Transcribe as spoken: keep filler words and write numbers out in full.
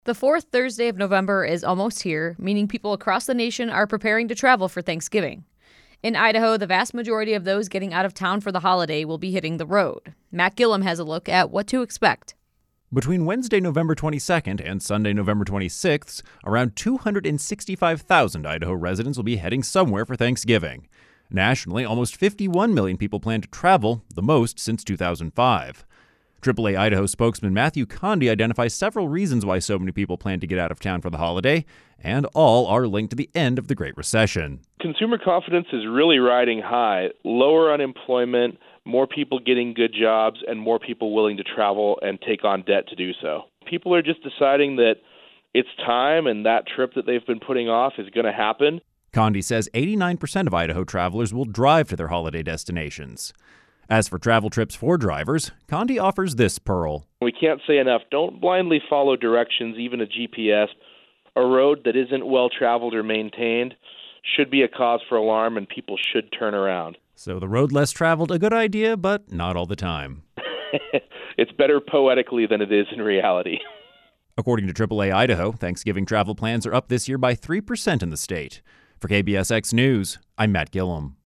The fourth Thursday of November is almost here, meaning people across the nation are preparing to travel for Thanksgiving. In Idaho, the vast majority of those getting out of town for the holiday will be hitting the road. Matt Gillum has a look at what to expect. Between Wednesday, November twenty-second and Sunday, November twenty-sixth, around two hundred sixty-five thousand Idaho residents will be heading somewhere for Thanksgiving. Nationally, almost fifty-one million people plan to travel, the most since two thousand five. triple A Idaho spokesman Matthew Condi identifies several reasons why so many people plan to get out of town for the holiday, and all are linked to the end of the Great Recession. Consumer confidence is really riding high. Lower unemployment, more people getting good jobs, and more people willing to travel and take on debt to do so. People are just deciding that it's time and that trip that they've been putting off is going to happen. Condi says eighty-nine percent of Idaho travelers will drive to their holiday destinations. As for travel trips for drivers, Condi offers this pearl. We can't say enough. Don't blindly follow directions, even a G P S. A road that isn't well traveled or maintained should be a cause for alarm, and people should turn around. So the road less traveled, a good idea, but not all the time. It's better poetically than it is in reality. According to triple A Idaho, Thanksgiving travel plans are up this year by three percent in the state. For K B S X News, I'm Matt Gillum.